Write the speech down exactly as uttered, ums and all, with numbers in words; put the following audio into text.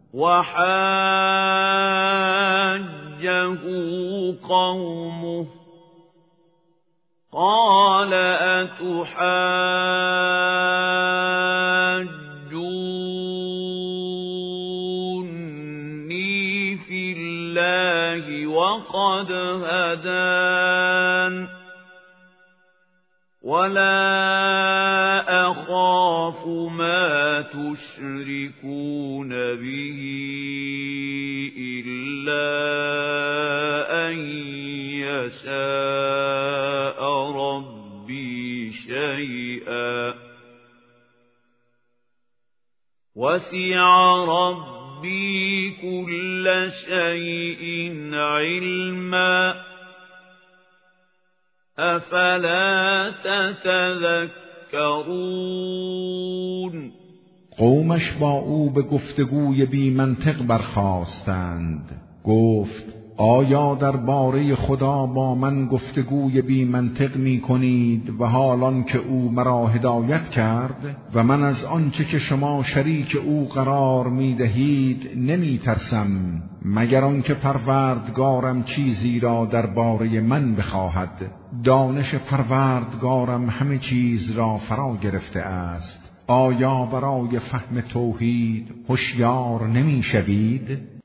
وحاجه قومه قال أتحاجوني في الله وقد هدان ولا أخاف ما تشركون به إلا أن يشاء ربي شيئا وسع ربي كل شيء علما أفلا تتذكرون. قومش با او به گفتگوی بی منطق برخاستند. گفت آیا درباره خدا با من گفتگوی بی منطق می کنید و حالان که او مرا هدایت کرد و من از آنچه که شما شریک او قرار می دهید نمی ترسم مگر آنکه پروردگارم چیزی را درباره من بخواهد. دانش پروردگارم همه چیز را فرا گرفته است. آیا برای فهم توحید هوشیار نمی شوید؟